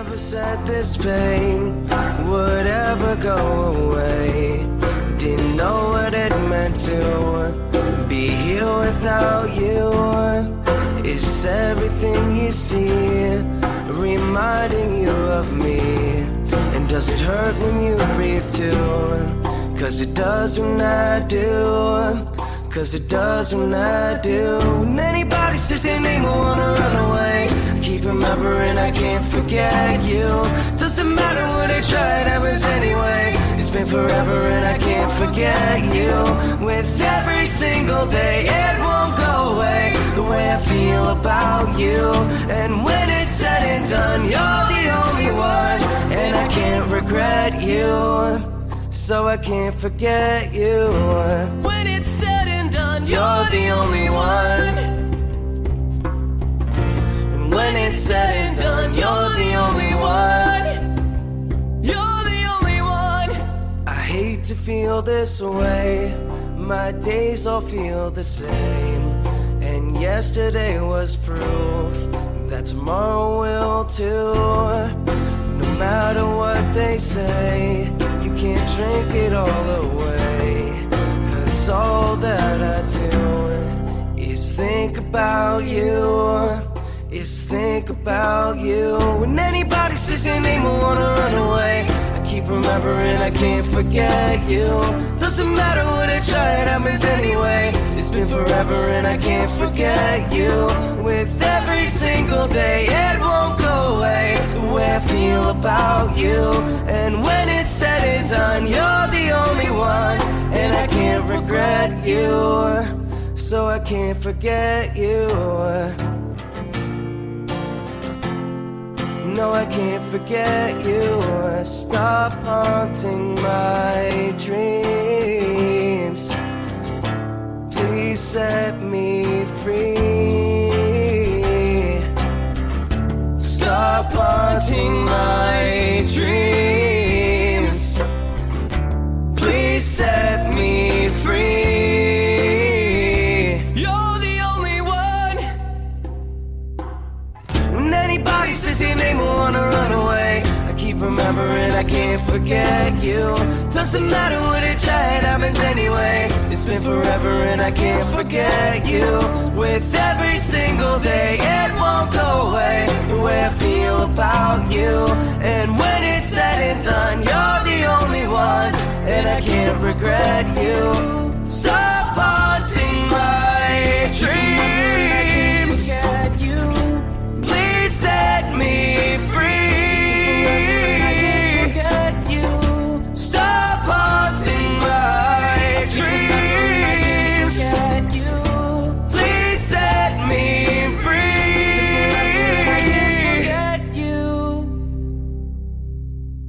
Never said this pain would ever go away. Didn't know what it meant to be here without you. Is everything you see reminding you of me? And does it hurt when you breathe too? Cause it does when I do. Cause it does when I do. When anybody says your name, I wanna run away. I keep remembering I can't forget you. Doesn't matter what I try, it happens anyway. It's been forever and I can't forget you. With every single day, it won't go away. The way I feel about you. And when it's said and done, you're the only one. And I can't regret you, so I can't forget you. When it's said and done, you're the only one. And when it's said and done, you're the only one. You're the only one. I hate to feel this way. My days all feel the same. And yesterday was proof that tomorrow will too. No matter what they say, you can't drink it all away. Cause all that I do is think about you. Is think about you. When anybody says your name, I wanna run away. I keep remembering I can't forget you. Doesn't matter what I try, it happens anyway. It's been forever and I can't forget you. With every single day, it won't go away. The way I feel about you. And when it's said and done, you're the only one. And I can't regret you, so I can't forget you. No, I can't forget you. Stop haunting my dreams. Please set me free. Stop haunting my dreams. Please set me free. You're the only one. When anybody says your name, I wanna run away. I keep remembering I can't forget you. Doesn't matter what I try, it happens anyway. It's been forever and I can't forget you. With every single day, it won't go away. The way I feel about you. And when it's said and done, you're the only one. And I can't regret you. Stop haunting my dreams.